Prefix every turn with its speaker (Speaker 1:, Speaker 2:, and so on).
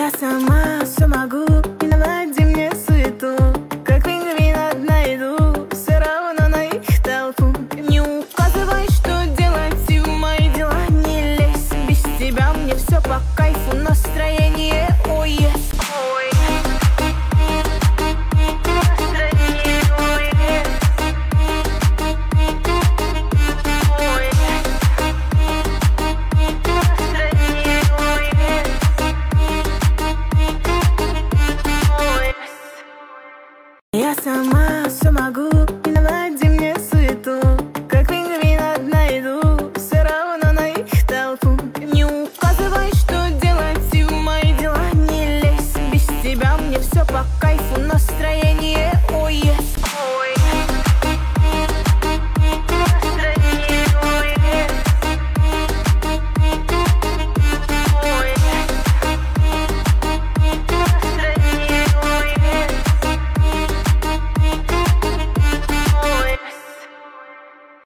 Speaker 1: Я сама все могу, не наводи мне суету. Как пингвин одна иду, все равно на их толпу. Не указывай, что делать, и в мои дела не лезь. Без тебя мне все по кайфу, настроение ой есть. Я сама все могу, не наводи мне суету. Как пингвин одна иду, все равно на их толпу. Не указывай, что делать, и в мои дела не лезь. Без тебя мне все по кайфу, но